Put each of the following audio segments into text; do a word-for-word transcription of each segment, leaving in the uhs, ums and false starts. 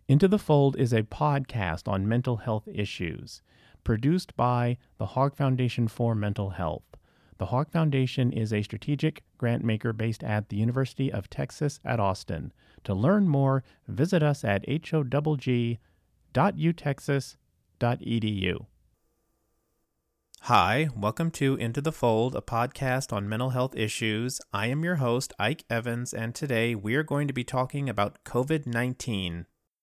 Into the Fold is a podcast on mental health issues, produced by the Hogg Foundation for Mental Health. The Hogg Foundation is a strategic grant maker based at the University of Texas at Austin. To learn more, visit us at h o g g dot u texas dot e d u. Hi, welcome to Into the Fold, a podcast on mental health issues. I am your host, Ike Evans, and today we are going to be talking about covid nineteen.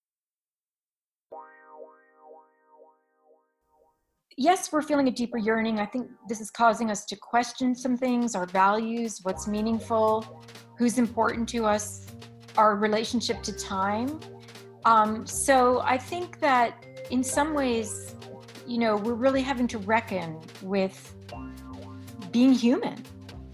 Yes, we're feeling a deeper yearning. I think this is causing us to question some things, our values, what's meaningful, who's important to us, our relationship to time. Um, so I think that in some ways, you know, we're really having to reckon with being human.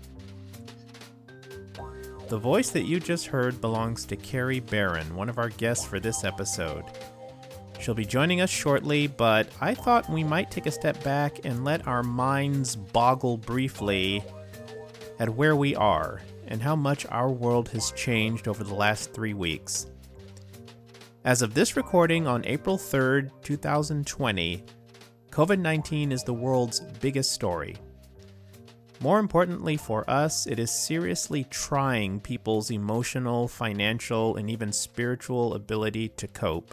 The voice that you just heard belongs to Carrie Barron, one of our guests for this episode. She'll be joining us shortly, but I thought we might take a step back and let our minds boggle briefly at where we are and how much our world has changed over the last three weeks. As of this recording on April third, twenty twenty, covid nineteen is the world's biggest story. More importantly for us, it is seriously trying people's emotional, financial, and even spiritual ability to cope.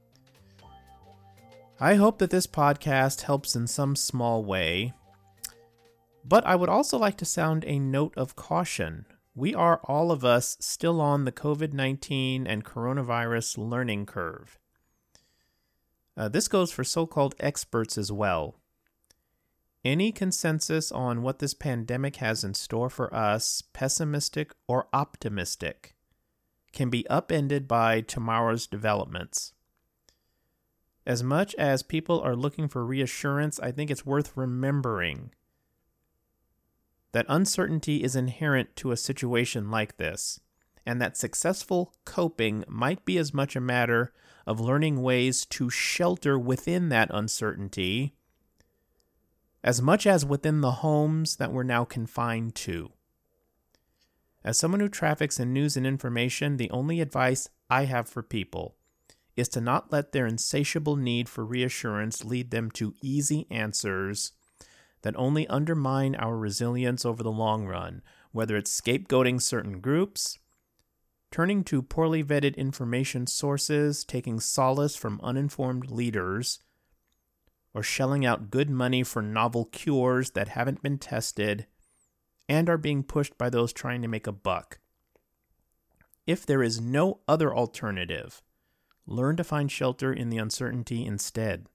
I hope that this podcast helps in some small way, but I would also like to sound a note of caution. We are, all of us, still on the covid nineteen and coronavirus learning curve. Uh, this goes for so-called experts as well. Any consensus on what this pandemic has in store for us, pessimistic or optimistic, can be upended by tomorrow's developments. As much as people are looking for reassurance, I think it's worth remembering that uncertainty is inherent to a situation like this, and that successful coping might be as much a matter of learning ways to shelter within that uncertainty as much as within the homes that we're now confined to. As someone who traffics in news and information, the only advice I have for people is to not let their insatiable need for reassurance lead them to easy answers that only undermine our resilience over the long run, whether it's scapegoating certain groups, turning to poorly vetted information sources, taking solace from uninformed leaders, or shelling out good money for novel cures that haven't been tested and are being pushed by those trying to make a buck. If there is no other alternative, learn to find shelter in the uncertainty instead.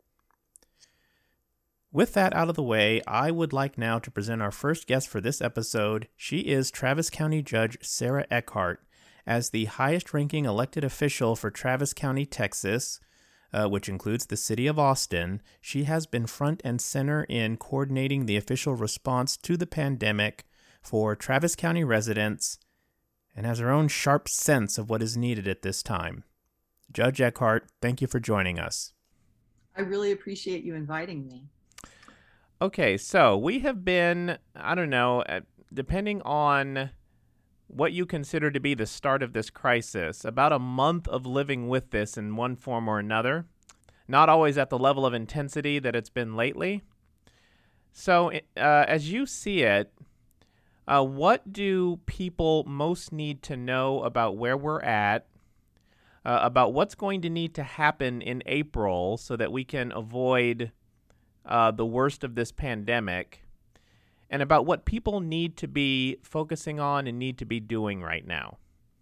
With that out of the way, I would like now to present our first guest for this episode. She is Travis County Judge Sarah Eckhart. As the highest-ranking elected official for Travis County, Texas, uh, which includes the city of Austin, she has been front and center in coordinating the official response to the pandemic for Travis County residents and has her own sharp sense of what is needed at this time. Judge Eckhart, thank you for joining us. I really appreciate you inviting me. Okay, so we have been, I don't know, depending on what you consider to be the start of this crisis, about a month of living with this in one form or another, not always at the level of intensity that it's been lately. So uh, as you see it, uh, what do people most need to know about where we're at, Uh, about what's going to need to happen in April so that we can avoid uh, the worst of this pandemic, and about what people need to be focusing on and need to be doing right now?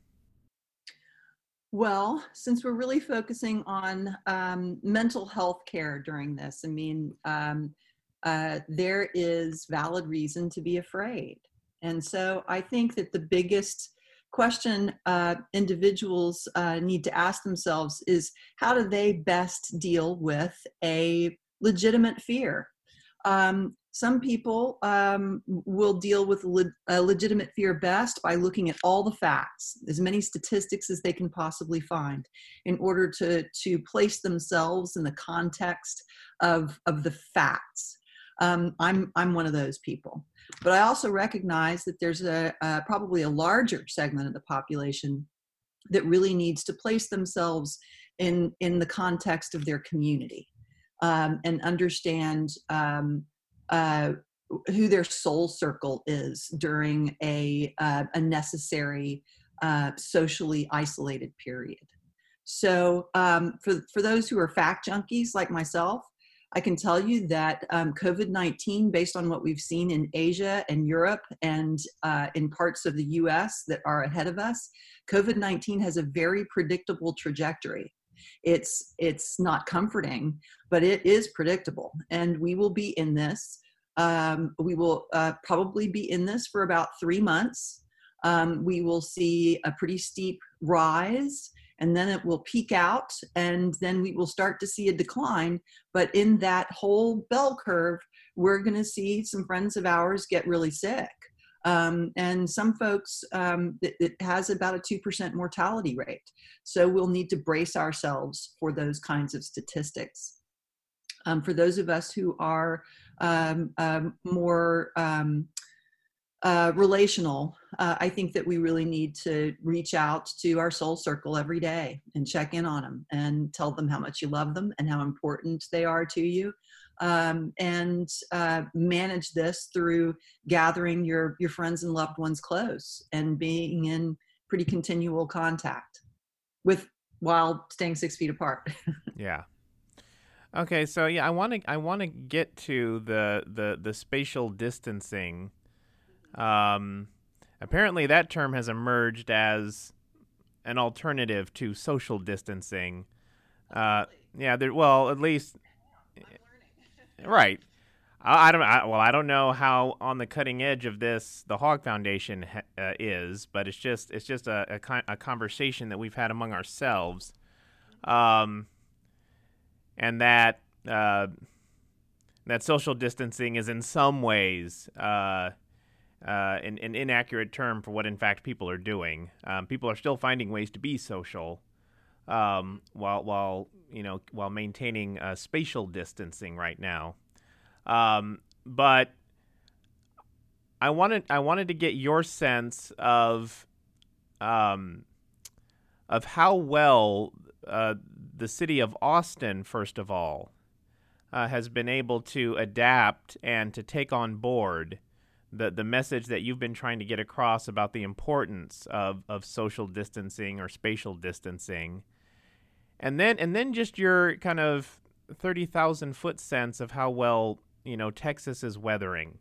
Well, since we're really focusing on um, mental health care during this, I mean, um, uh, there is valid reason to be afraid. And so I think that the biggest question uh, individuals uh, need to ask themselves is, how do they best deal with a legitimate fear? Um, some people um, will deal with le- a legitimate fear best by looking at all the facts, as many statistics as they can possibly find, in order to, to place themselves in the context of, of the facts. Um, I'm, I'm one of those people. But I also recognize that there's a, a probably a larger segment of the population that really needs to place themselves in, in the context of their community, um, and understand um, uh, who their soul circle is during a, uh, a necessary uh, socially isolated period. So um, for, for those who are fact junkies like myself, I can tell you that um, COVID nineteen, based on what we've seen in Asia and Europe and uh, in parts of the U S that are ahead of us, COVID nineteen has a very predictable trajectory. It's, it's not comforting, but it is predictable. And we will be in this. Um, we will uh, probably be in this for about three months. Um, we will see a pretty steep rise, and then it will peak out, and then we will start to see a decline. But in that whole bell curve, we're going to see some friends of ours get really sick. Um, and some folks, um, it, it has about a two percent mortality rate. So we'll need to brace ourselves for those kinds of statistics. Um, for those of us who are um, um, more um, Uh, relational, uh, I think that we really need to reach out to our soul circle every day and check in on them and tell them how much you love them and how important they are to you, um, and uh, manage this through gathering your, your friends and loved ones close and being in pretty continual contact with, while staying six feet apart. Yeah. Okay, so yeah, I want to I want to get to the, the the spatial distancing. Um, apparently that term has emerged as an alternative to social distancing. Uh, yeah, there, well, at least, right. I, I don't, I, well, I don't know how on the cutting edge of this the Hogg Foundation ha, uh, is, but it's just, it's just a, a, a conversation that we've had among ourselves. Um, and that, uh, that social distancing is in some ways, uh, Uh, an, an inaccurate term for what, in fact, people are doing. Um, people are still finding ways to be social, um, while while you know while maintaining uh, spatial distancing right now. Um, but I wanted I wanted to get your sense of um, of how well uh, the city of Austin, first of all, uh, has been able to adapt and to take on board the the message that you've been trying to get across about the importance of, of social distancing or spatial distancing. And then and then just your kind of thirty thousand foot sense of how well, you know, Texas is weathering.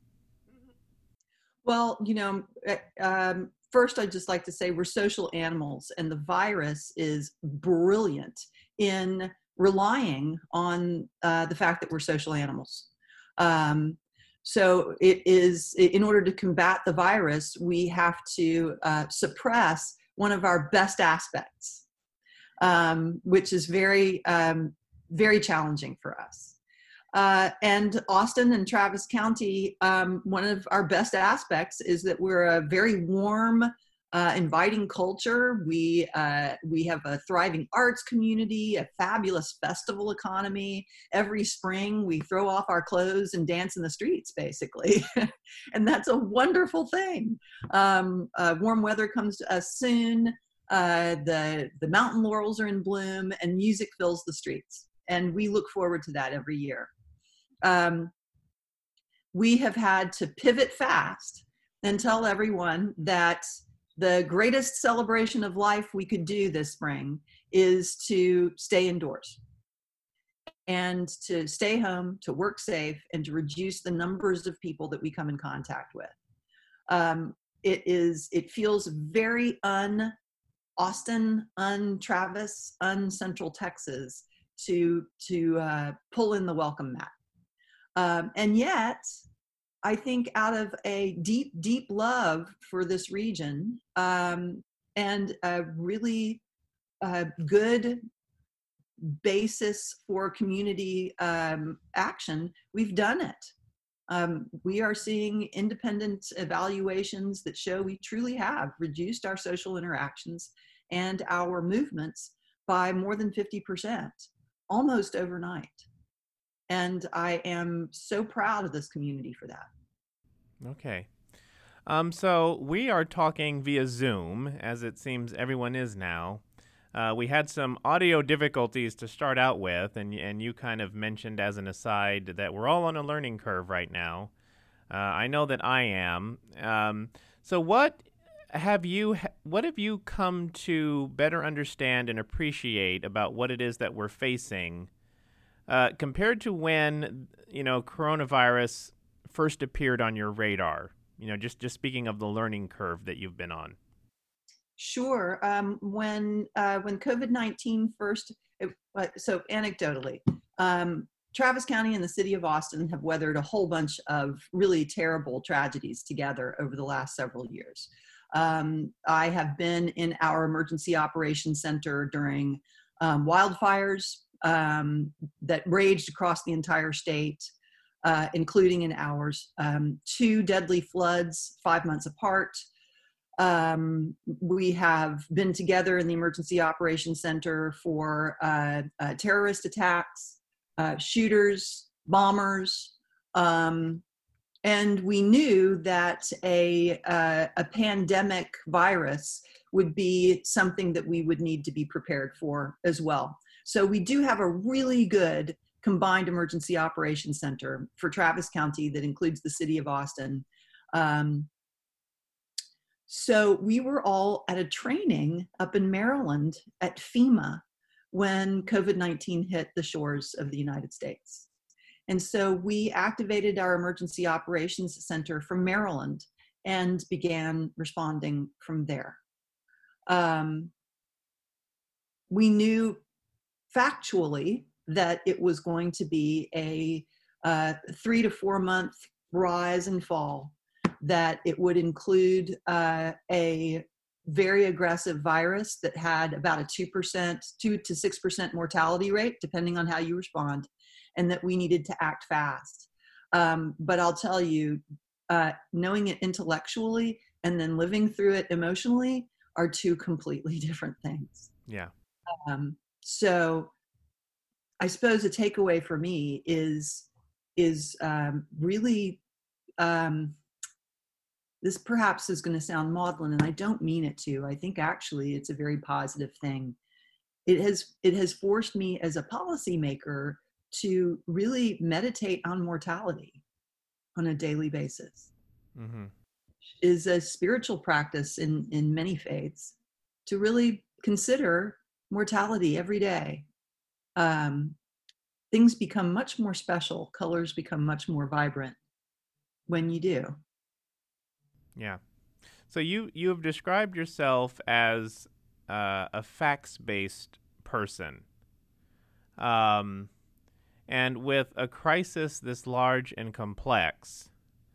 Well, you know, um, first I'd just like to say we're social animals, and the virus is brilliant in relying on uh, the fact that we're social animals. Um, So it is, in order to combat the virus, we have to uh, suppress one of our best aspects, um, which is very, um, very challenging for us. Uh, and Austin and Travis County, um, one of our best aspects is that we're a very warm, uh, inviting culture. We, uh, we have a thriving arts community, a fabulous festival economy. Every spring we throw off our clothes and dance in the streets, basically. And that's a wonderful thing. Um, uh, warm weather comes to us soon. Uh, the, the mountain laurels are in bloom and music fills the streets. And we look forward to that every year. Um, we have had to pivot fast and tell everyone that the greatest celebration of life we could do this spring is to stay indoors and to stay home, to work safe, and to reduce the numbers of people that we come in contact with. Um, it is, it feels very un-Austin, un-Travis, un-Central Texas to, to uh, pull in the welcome mat. Um, and yet, I think out of a deep, deep love for this region, um, and a really uh, good basis for community um, action, we've done it. Um, we are seeing independent evaluations that show we truly have reduced our social interactions and our movements by more than fifty percent, almost overnight. And I am so proud of this community for that. Okay. Um, so we are talking via Zoom, as it seems everyone is now. Uh, we had some audio difficulties to start out with, and and you kind of mentioned as an aside that we're all on a learning curve right now. Uh, I know that I am. Um, so what have you what have you come to better understand and appreciate about what it is that we're facing uh, compared to when, you know, coronavirus first appeared on your radar? You know, just just speaking of the learning curve that you've been on. Sure. Um, when uh, when COVID nineteen first, it, uh, so anecdotally, um, Travis County and the city of Austin have weathered a whole bunch of really terrible tragedies together over the last several years. Um, I have been in our emergency operations center during um, wildfires um, that raged across the entire state, uh, including in ours, um, two deadly floods five months apart. Um, we have been together in the Emergency Operations Center for uh, uh, terrorist attacks, uh, shooters, bombers, um, and we knew that a, uh, a pandemic virus would be something that we would need to be prepared for as well. So we do have a really good combined emergency operations center for Travis County that includes the city of Austin. Um, So we were all at a training up in Maryland at FEMA when COVID nineteen hit the shores of the United States. And so we activated our emergency operations center from Maryland and began responding from there. Um, we knew factually that it was going to be a uh, three to four month rise and fall, that it would include uh, a very aggressive virus that had about a two percent, two to six percent mortality rate, depending on how you respond, and that we needed to act fast. Um, but I'll tell you, uh, knowing it intellectually and then living through it emotionally are two completely different things. Yeah. Um, so I suppose a takeaway for me is, is um, really, um, this perhaps is going to sound maudlin, and I don't mean it to. I think actually it's a very positive thing. It has it has forced me as a policymaker to really meditate on mortality on a daily basis. Mm-hmm. Is a spiritual practice in, in many faiths to really consider mortality every day. Um, things become much more special. Colors become much more vibrant when you do. Yeah. So you, you have described yourself as uh, a facts-based person. Um, and with a crisis this large and complex,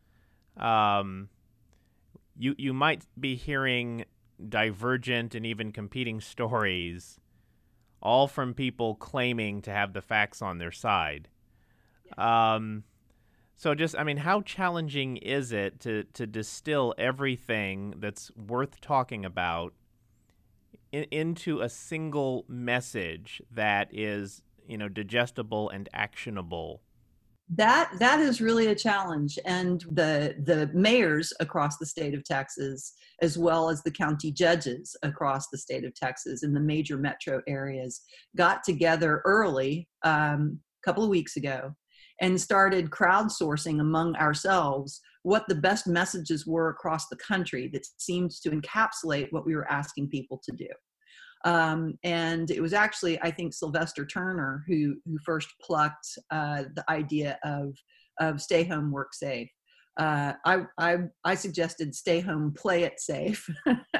um, you you might be hearing divergent and even competing stories, all from people claiming to have the facts on their side. Um, so just, I mean, how challenging is it to, to distill everything that's worth talking about in, into a single message that is, you know, digestible and actionable? That that is really a challenge, and the the mayors across the state of Texas, as well as the county judges across the state of Texas in the major metro areas, got together early um, a couple of weeks ago and started crowdsourcing among ourselves what the best messages were across the country that seemed to encapsulate what we were asking people to do. Um, and it was actually, I think, Sylvester Turner who who first plucked uh, the idea of of stay home, work safe. Uh, I, I I suggested stay home, play it safe,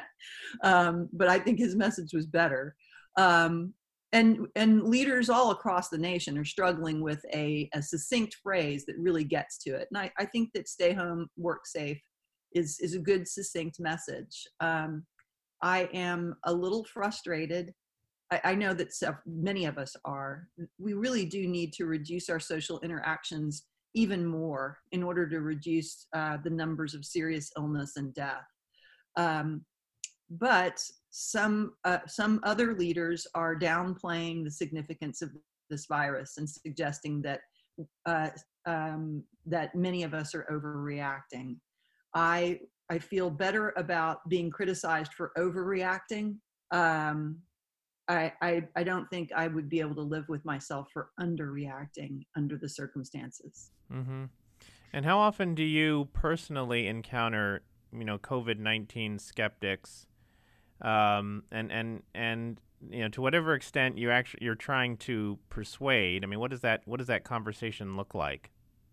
um, but I think his message was better. Um, and and leaders all across the nation are struggling with a, a succinct phrase that really gets to it. And I, I think that stay home, work safe is is a good succinct message. Um, I am a little frustrated. I, I know that so, many of us are. We really do need to reduce our social interactions even more in order to reduce uh, the numbers of serious illness and death. Um, but some uh, some other leaders are downplaying the significance of this virus and suggesting that uh, um, that many of us are overreacting. I I feel better about being criticized for overreacting um, I, I, I don't think I would be able to live with myself for underreacting under the circumstances. Mm-hmm. And how often do you personally encounter, you know, COVID nineteen skeptics, um, and and and you know, to whatever extent you actually you're trying to persuade? I mean, what does that what does that conversation look like?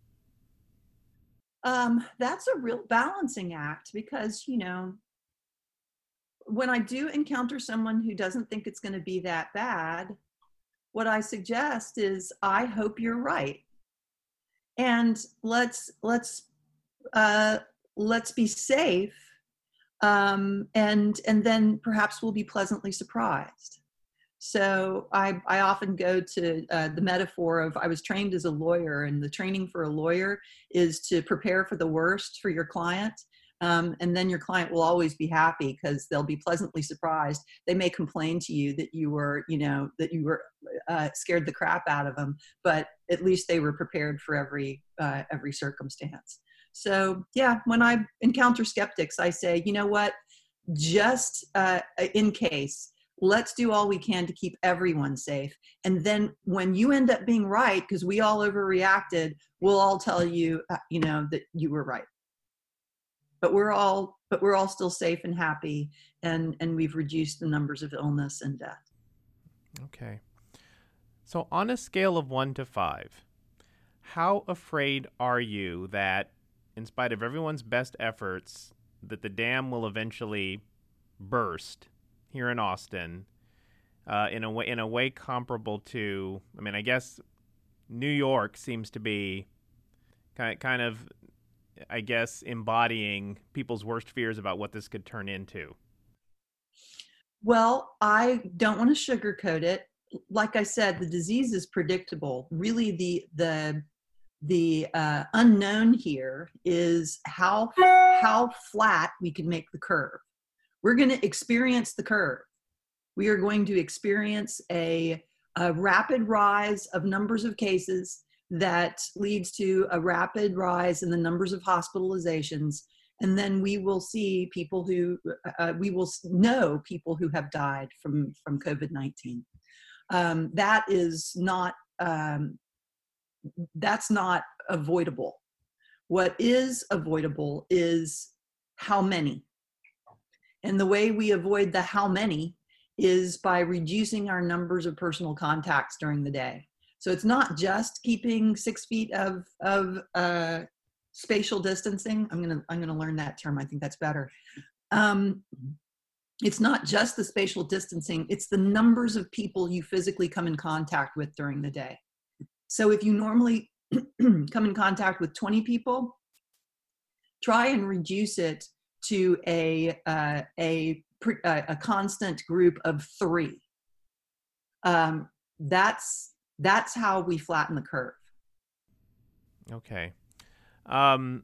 Um, that's a real balancing act because, you know, when I do encounter someone who doesn't think it's going to be that bad, what I suggest is, I hope you're right. And let's let's uh, let's be safe, um, and and then perhaps we'll be pleasantly surprised. So I I often go to uh, the metaphor of, I was trained as a lawyer, and the training for a lawyer is to prepare for the worst for your client. Um, and then your client will always be happy because they'll be pleasantly surprised. They may complain to you that you were, you know, that you were uh, scared the crap out of them, but at least they were prepared for every uh, every circumstance. So yeah, when I encounter skeptics, I say, you know what, just uh, in case, let's do all we can to keep everyone safe. And then when you end up being right, because we all overreacted, we'll all tell you, uh, you know, that you were right. But we're all, but we're all still safe and happy, and and we've reduced the numbers of illness and death. Okay. So on a scale of one to five, how afraid are you that, in spite of everyone's best efforts, that the dam will eventually burst here in Austin, uh, in a way in a way comparable to, I mean, I guess New York seems to be kind kind of, I guess, embodying people's worst fears about what this could turn into? Well, I don't want to sugarcoat it. Like I said, the disease is predictable. Really, the the the uh, unknown here is how how flat we can make the curve. We're going to experience the curve. We are going to experience a, a rapid rise of numbers of cases that leads to a rapid rise in the numbers of hospitalizations. And then we will see people who, uh, we will know people who have died from, from COVID nineteen. Um, that is not, um, that's not avoidable. What is avoidable is how many. And the way we avoid the how many is by reducing our numbers of personal contacts during the day. So it's not just keeping six feet of, of uh, spatial distancing. I'm gonna, I'm gonna learn that term. I think that's better. Um, it's not just the spatial distancing, it's the numbers of people you physically come in contact with during the day. So if you normally come in contact with twenty people, try and reduce it to a, uh, a, a constant group of three. Um, that's, that's how we flatten the curve. Okay. Um,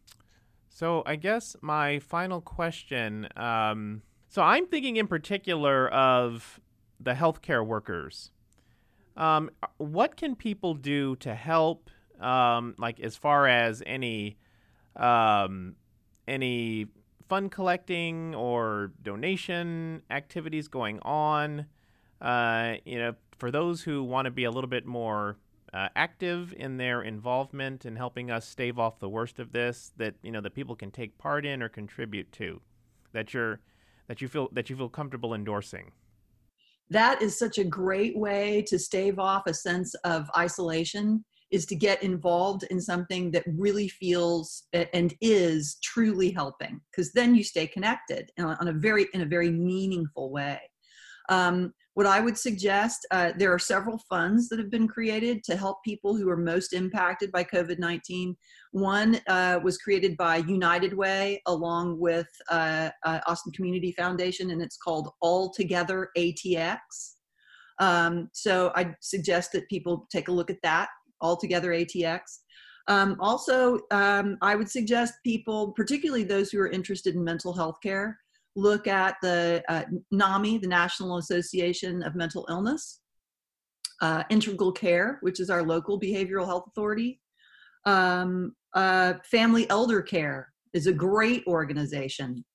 so I guess my final question, um, so I'm thinking in particular of the healthcare workers. Um, what can people do to help, um, like as far as any, um, any fund collecting or donation activities going on, uh, you know, for those who want to be a little bit more uh, active in their involvement in helping us stave off the worst of this, that, you know, that people can take part in or contribute to, that you're, that you feel, that you feel comfortable endorsing? That is such a great way to stave off a sense of isolation, is to get involved in something that really feels and is truly helping, because then you stay connected on a very, in a very meaningful way. Um, what I would suggest, uh, there are several funds that have been created to help people who are most impacted by COVID nineteen. One uh, was created by United Way along with uh, uh, Austin Community Foundation, and it's called All Together A T X. Um, so I suggest that people take a look at that, All Together A T X. Um, also, um, I would suggest people, particularly those who are interested in mental health care, look at the uh, NAMI, the National Association of Mental Illness, uh, Integral Care, which is our local behavioral health authority. Um, uh, Family Elder Care is a great organization.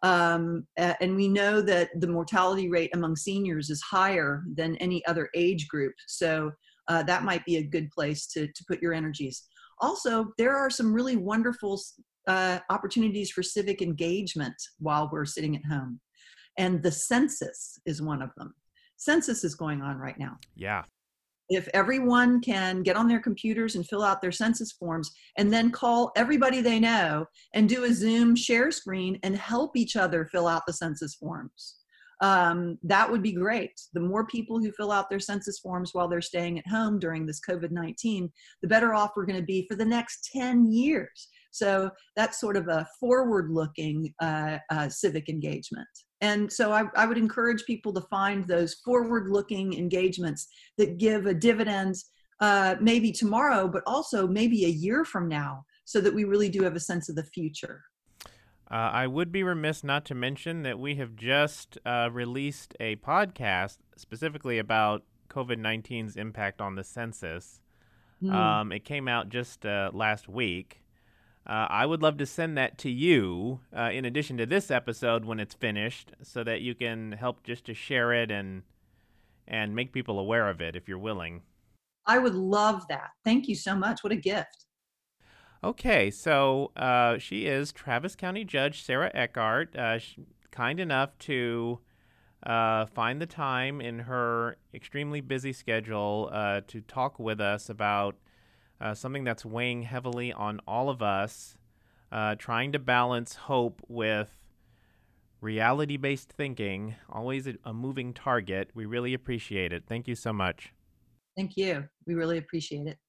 Um, a- and we know that the mortality rate among seniors is higher than any other age group. So uh, that might be a good place to, to put your energies. Also, there are some really wonderful uh, opportunities for civic engagement while we're sitting at home. And the census is one of them. Census is going on right now. Yeah. If everyone can get on their computers and fill out their census forms and then call everybody they know and do a Zoom share screen and help each other fill out the census forms, um, that would be great. The more people who fill out their census forms while they're staying at home during this COVID nineteen, the better off we're going to be for the next ten years. So that's sort of a forward-looking uh, uh, civic engagement. And so I, I would encourage people to find those forward-looking engagements that give a dividend uh, maybe tomorrow, but also maybe a year from now, so that we really do have a sense of the future. Uh, I would be remiss not to mention that we have just uh, released a podcast specifically about COVID nineteen's impact on the census. Mm. Um, it came out just uh, last week. Uh, I would love to send that to you uh, in addition to this episode when it's finished, so that you can help just to share it and and make people aware of it if you're willing. I would love that. Thank you so much. What a gift. Okay, so uh, she is Travis County Judge Sarah Eckart, uh, sh- kind enough to uh, find the time in her extremely busy schedule uh, to talk with us about uh, something that's weighing heavily on all of us, uh, trying to balance hope with reality-based thinking, always a, a moving target. We really appreciate it. Thank you so much. Thank you. We really appreciate it.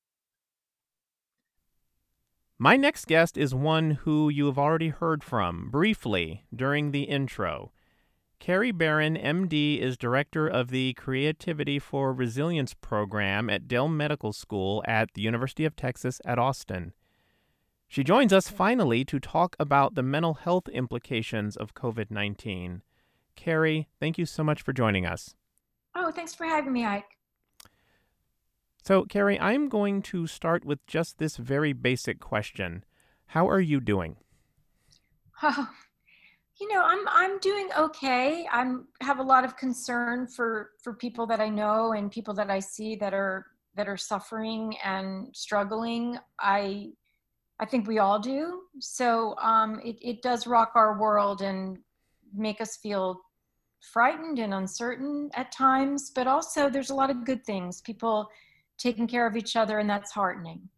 My next guest is one who you have already heard from briefly during the intro. Carrie Barron, M D, is director of the Creativity for Resilience program at Dell Medical School at the University of Texas at Austin. She joins us finally to talk about the mental health implications of COVID nineteen. Carrie, thank you so much for joining us. Oh, thanks for having me, Ike. So, Carrie, I'm going to start with just this very basic question. How are you doing? Oh, you know, I'm I'm doing okay. I'm have a lot of concern for for people that I know and people that I see that are that are suffering and struggling. I I think we all do. So um, it it does rock our world and make us feel frightened and uncertain at times. But also, there's a lot of good things. People taking care of each other, and that's heartening.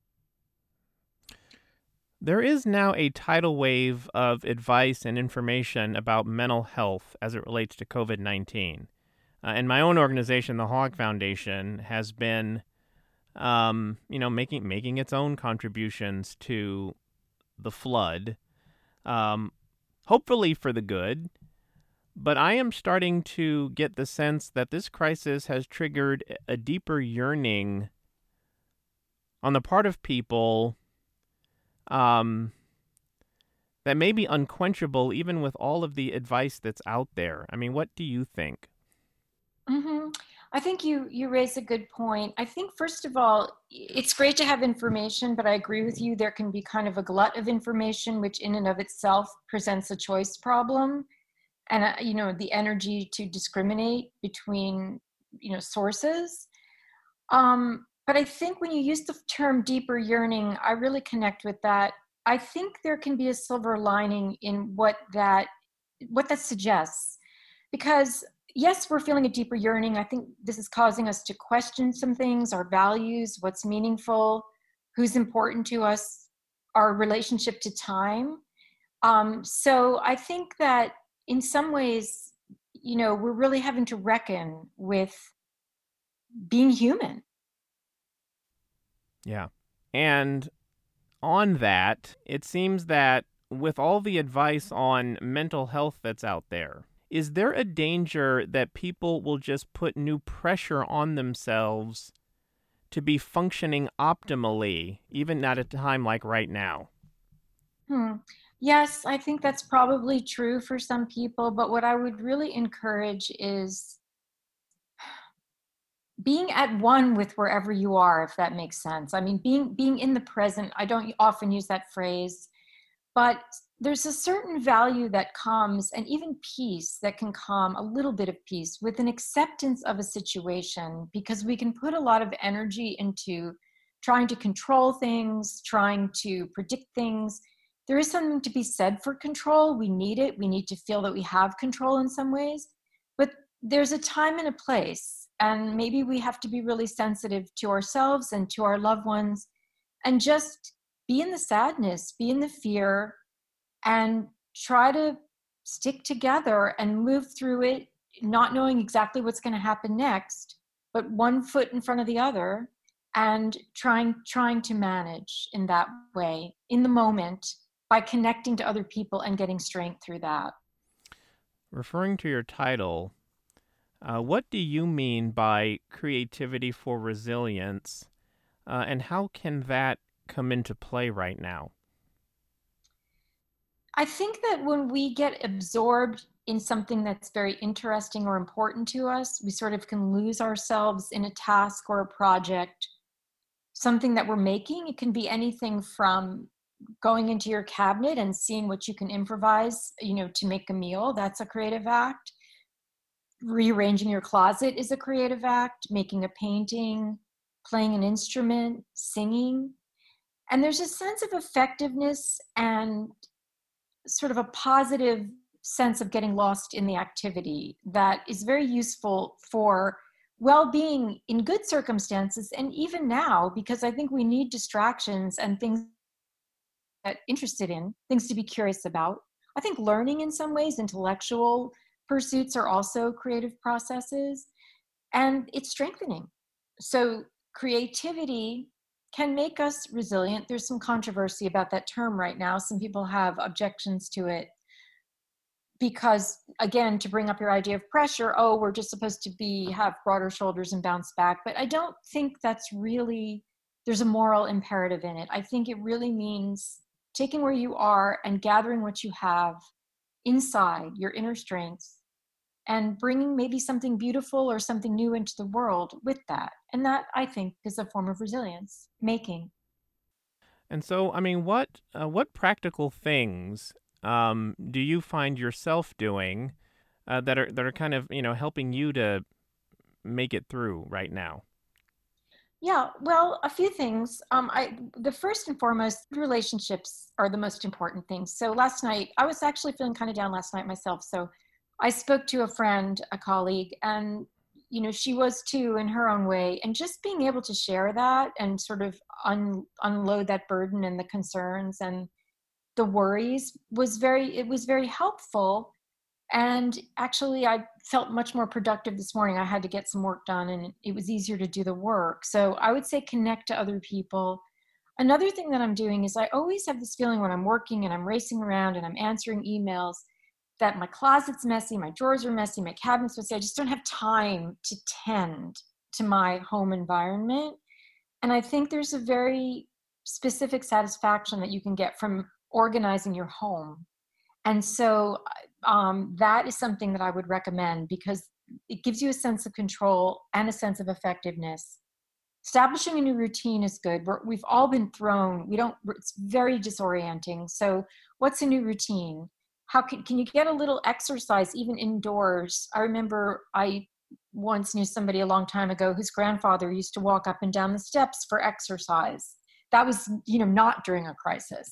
There is now a tidal wave of advice and information about mental health as it relates to COVID nineteen. Uh, and my own organization, the Hawk Foundation, has been, um, you know, making making its own contributions to the flood, um, hopefully for the good. But I am starting to get the sense that this crisis has triggered a deeper yearning on the part of people Um, that may be unquenchable even with all of the advice that's out there. I mean, what do you think? Mm-hmm. I think you you raise a good point. I think first of all, it's great to have information, but I agree with you. There can be kind of a glut of information, which in and of itself presents a choice problem, and uh, you know the energy to discriminate between you know sources. Um, but I think when you use the term deeper yearning, I really connect with that. I think there can be a silver lining in what that what that suggests. Because yes, we're feeling a deeper yearning. I think this is causing us to question some things, our values, what's meaningful, who's important to us, our relationship to time. Um, so I think that in some ways, you know, we're really having to reckon with being human. Yeah. And on that, it seems that with all the advice on mental health that's out there, is there a danger that people will just put new pressure on themselves to be functioning optimally, even at a time like right now? Hmm. Yes, I think that's probably true for some people, but what I would really encourage is being at one with wherever you are, if that makes sense. I mean, being being in the present. I don't often use that phrase, but there's a certain value that comes, and even peace that can come, a little bit of peace with an acceptance of a situation, because we can put a lot of energy into trying to control things, trying to predict things. There is something to be said for control. We need it. We need to feel that we have control in some ways, but there's a time and a place. And maybe we have to be really sensitive to ourselves and to our loved ones and just be in the sadness, be in the fear, and try to stick together and move through it, not knowing exactly what's going to happen next, but one foot in front of the other, and trying trying to manage in that way, in the moment, by connecting to other people and getting strength through that. Referring to your title, uh, what do you mean by creativity for resilience, uh, and how can that come into play right now? I think that when we get absorbed in something that's very interesting or important to us, we sort of can lose ourselves in a task or a project, something that we're making. It can be anything from going into your cabinet and seeing what you can improvise, you know, to make a meal. That's a creative act. Rearranging your closet is a creative act. Making a painting, playing an instrument, singing. And there's a sense of effectiveness and sort of a positive sense of getting lost in the activity that is very useful for well-being in good circumstances, and even now, because I think we need distractions and things that interested in, things to be curious about. I think learning in some ways, intellectual pursuits are also creative processes, and it's strengthening. So creativity can make us resilient. There's some controversy about that term right now. Some people have objections to it because, again, to bring up your idea of pressure, oh, we're just supposed to be have broader shoulders and bounce back. But I don't think that's really, there's a moral imperative in it. I think it really means taking where you are and gathering what you have inside, your inner strengths, and bringing maybe something beautiful or something new into the world with that. And that, I think, is a form of resilience, making. And so, I mean, what uh, what practical things um, do you find yourself doing uh, that are that are kind of, you know, helping you to make it through right now? Yeah, well, a few things. Um, I the first and foremost, relationships are the most important things. So last night, I was actually feeling kind of down last night myself. So I spoke to a friend, a colleague, and you know, she was too in her own way. And just being able to share that and sort of un, unload that burden and the concerns and the worries was very, it was very helpful. And actually, I felt much more productive this morning. I had to get some work done and it was easier to do the work. So I would say connect to other people. Another thing that I'm doing is I always have this feeling when I'm working and I'm racing around and I'm answering emails that my closet's messy, my drawers are messy, my cabinet's messy. I just don't have time to tend to my home environment. And I think there's a very specific satisfaction that you can get from organizing your home. And so um, that is something that I would recommend because it gives you a sense of control and a sense of effectiveness. Establishing a new routine is good. We're, we've all been thrown. We don't, it's very disorienting. So what's a new routine? How can, can you get a little exercise even indoors? I remember I once knew somebody a long time ago whose grandfather used to walk up and down the steps for exercise. That was, you know, not during a crisis.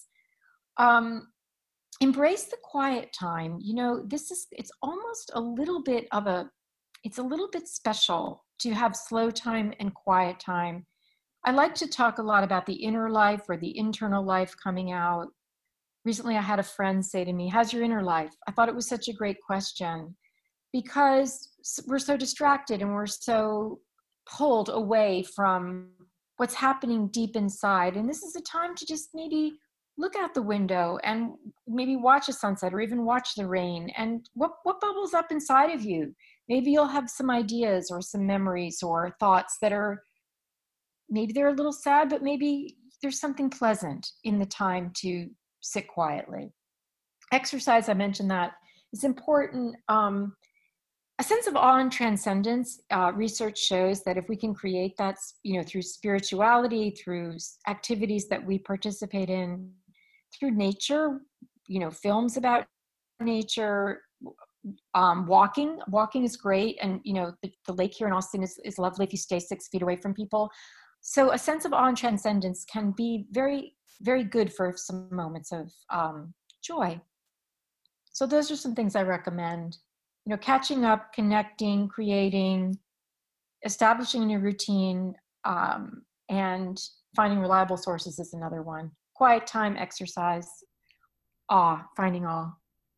Um, embrace the quiet time. You know, this is, it's almost a little bit of a, it's a little bit special to have slow time and quiet time. I like to talk a lot about the inner life or the internal life coming out. Recently, I had a friend say to me, how's your inner life? I thought it was such a great question because we're so distracted and we're so pulled away from what's happening deep inside. And this is a time to just maybe look out the window and maybe watch a sunset or even watch the rain. And what, what bubbles up inside of you? Maybe you'll have some ideas or some memories or thoughts that are, maybe they're a little sad, but maybe there's something pleasant in the time to sit quietly. Exercise, I mentioned that, is important. Um, a sense of awe and transcendence. Uh, research shows that if we can create that, you know, through spirituality, through activities that we participate in, through nature, you know, films about nature, um, walking. Walking is great. And, you know, the, the lake here in Austin is, is lovely if you stay six feet away from people. So a sense of awe and transcendence can be very, very good for some moments of um, joy. So those are some things I recommend. You know, catching up, connecting, creating, establishing a new routine, um, and finding reliable sources is another one. Quiet time, exercise, awe, finding awe.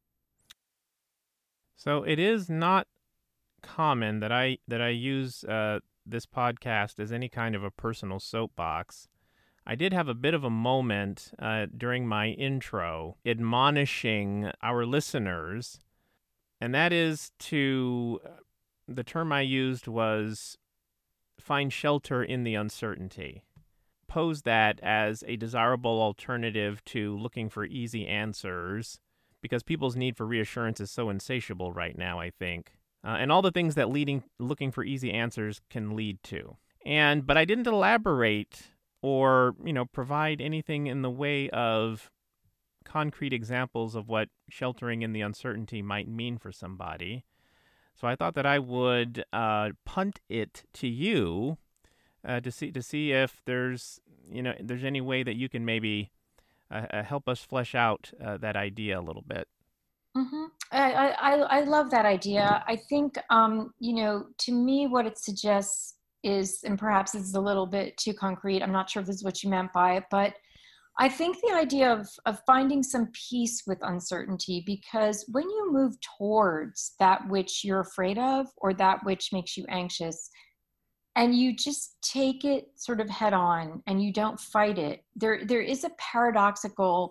So it is not common that I that I use uh, this podcast as any kind of a personal soapbox. I did have a bit of a moment uh, during my intro admonishing our listeners, and that is to, the term I used was find shelter in the uncertainty. Pose that as a desirable alternative to looking for easy answers, because people's need for reassurance is so insatiable right now, I think. Uh, and all the things that leading looking for easy answers can lead to. And but I didn't elaborate or, you know, provide anything in the way of concrete examples of what sheltering in the uncertainty might mean for somebody. So I thought that I would uh, punt it to you uh, to see to see if there's you know there's any way that you can maybe uh, uh, help us flesh out uh, that idea a little bit. Mm-hmm. I, I, I love that idea. I think, um, you know, to me, what it suggests is, and perhaps it's a little bit too concrete, I'm not sure if this is what you meant by it, but I think the idea of, of finding some peace with uncertainty, because when you move towards that which you're afraid of or that which makes you anxious, and you just take it sort of head on and you don't fight it, there there is a paradoxical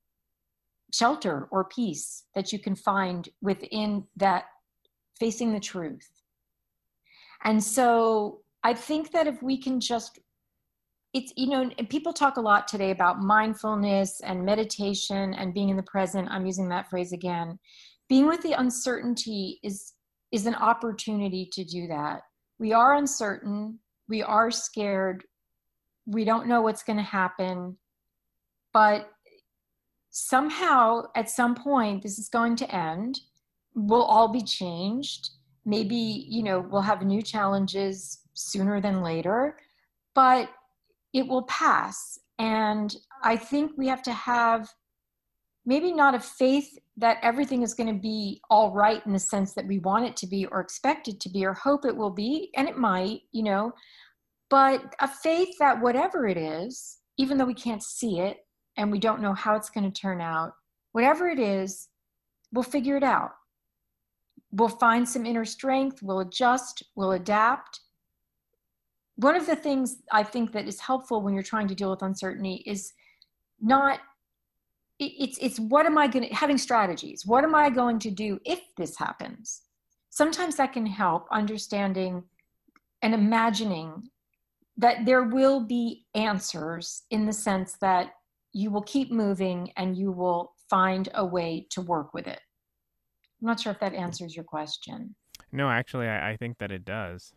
shelter or peace that you can find within that, facing the truth. And so I think that if we can just, it's, you know, people talk a lot today about mindfulness and meditation and being in the present. I'm using that phrase again. Being with the uncertainty is is an opportunity to do that. We are uncertain, we are scared, we don't know what's going to happen, but somehow at some point this is going to end. We'll all be changed. Maybe, you know, we'll have new challenges sooner than later, but it will pass. And I think we have to have maybe not a faith that everything is going to be all right in the sense that we want it to be or expect it to be or hope it will be, and it might, you know, but a faith that whatever it is, even though we can't see it and we don't know how it's going to turn out, whatever it is, we'll figure it out. We'll find some inner strength, we'll adjust, we'll adapt. One of the things I think that is helpful when you're trying to deal with uncertainty is not, it's, it's what am I going to, having strategies. What am I going to do if this happens? Sometimes that can help understanding and imagining that there will be answers, in the sense that you will keep moving and you will find a way to work with it. I'm not sure if that answers your question. No, actually, I, I think that it does.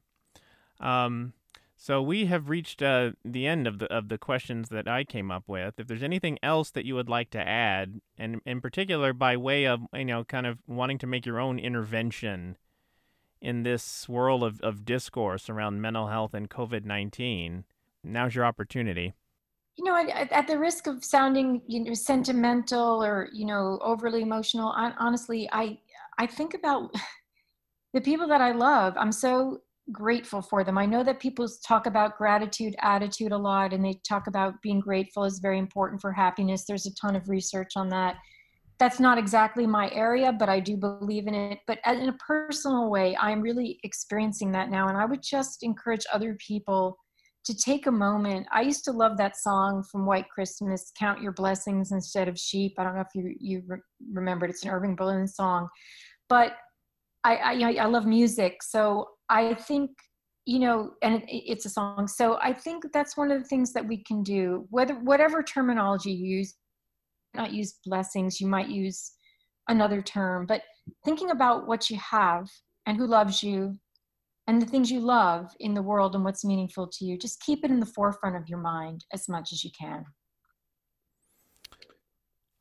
Um, so we have reached uh, the end of the of the questions that I came up with. If there's anything else that you would like to add, and in particular by way of, you know, kind of wanting to make your own intervention in this swirl of, of discourse around mental health and covid nineteen, now's your opportunity. You know, at, at the risk of sounding, you know, sentimental or, you know, overly emotional, I, honestly, I I think about the people that I love. I'm so grateful for them. I know that people talk about gratitude attitude a lot, and they talk about being grateful is very important for happiness. There's a ton of research on that. That's not exactly my area, but I do believe in it. But in a personal way, I'm really experiencing that now. And I would just encourage other people to take a moment. I used to love that song from White Christmas, Count Your Blessings Instead of Sheep. I don't know if you, you re- remembered, it's an Irving Berlin song, but I, I, I love music. So I think, you know, and it, it's a song. So I think that's one of the things that we can do, whether, whatever terminology you use, not use blessings, you might use another term, but thinking about what you have and who loves you and the things you love in the world and what's meaningful to you, just keep it in the forefront of your mind as much as you can.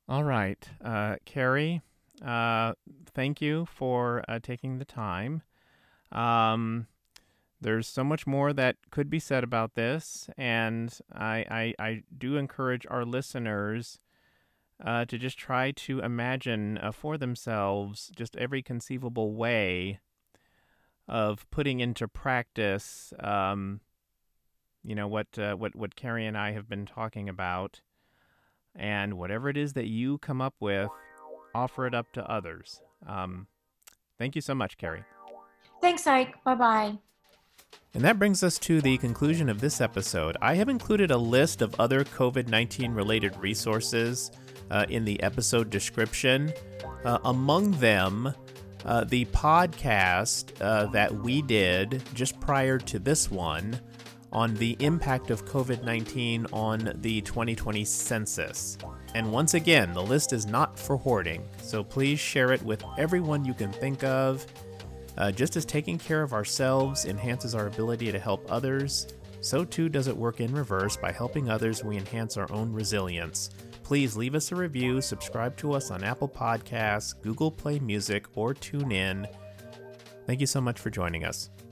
All right. Uh, Carrie, uh, thank you for uh, taking the time. Um, there's so much more that could be said about this, and I, I, I do encourage our listeners uh, to just try to imagine uh, for themselves just every conceivable way of putting into practice, um, you know, what, uh, what, what Carrie and I have been talking about. And whatever it is that you come up with, offer it up to others. Um, thank you so much, Carrie. Thanks, Ike. Bye-bye. And that brings us to the conclusion of this episode. I have included a list of other covid nineteen related resources uh, in the episode description. Uh, among them, uh, the podcast uh, that we did just prior to this one on the impact of covid nineteen on the twenty twenty census. And once again, the list is not for hoarding, so please share it with everyone you can think of. Uh, just as taking care of ourselves enhances our ability to help others, so too does it work in reverse. By helping others, we enhance our own resilience. Please leave us a review, subscribe to us on Apple Podcasts, Google Play Music, or TuneIn. Thank you so much for joining us.